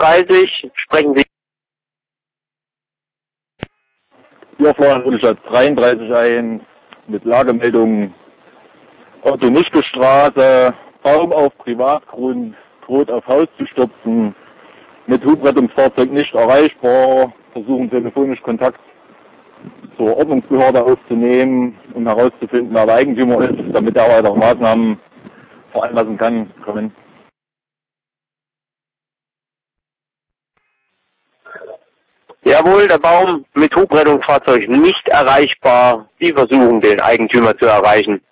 30 sprechen Sie. Wir fahren Bundesstadt 33 ein mit Lagemeldung Otto-Nischke-Straße, Baum auf Privatgrund, droht auf Haus zu stürzen, mit Hubrettungsfahrzeug nicht erreichbar, versuchen telefonisch Kontakt zur Ordnungsbehörde aufzunehmen, um herauszufinden, wer der Eigentümer ist, damit er weitere Maßnahmen veranlassen kann, kommen. Jawohl, der Baum mit Hubrettungsfahrzeug nicht erreichbar. Sie versuchen, den Eigentümer zu erreichen.